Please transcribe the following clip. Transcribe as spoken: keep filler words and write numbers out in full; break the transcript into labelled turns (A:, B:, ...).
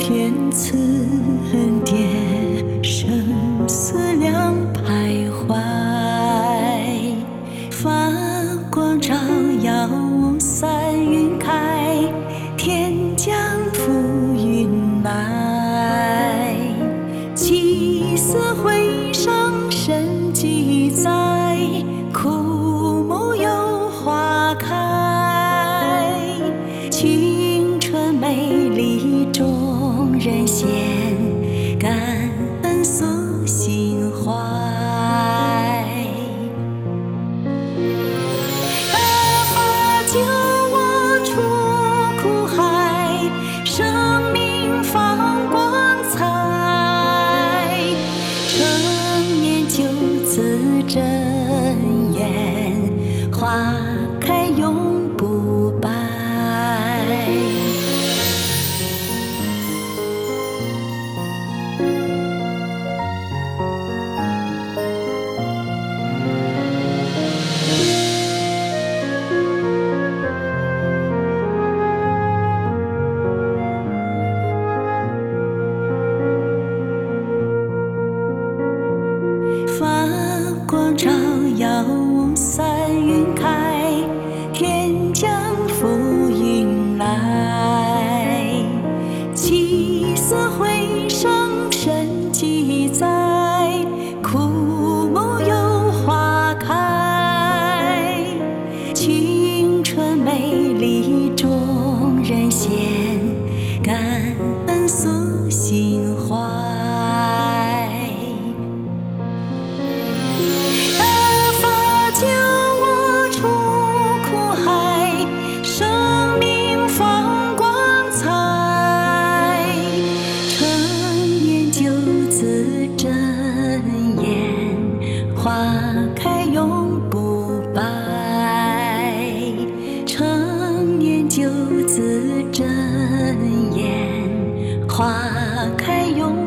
A: 天赐蝶，生死两徘徊。发光照耀雾散云开，天将浮云来。起死回生生几载，枯木又花开。青春美丽众人羡，感恩诉心怀。大法救我出苦海，生命放光彩。成年九字真言，花开永不败。发光照耀雾散云开，天将浮云来。起死回生生几载，枯木又花开。青春美丽众人羡，感恩诉心怀。救我出苦海，生命放光彩。成年九字真言，花开永不败。成年九字真言，花开永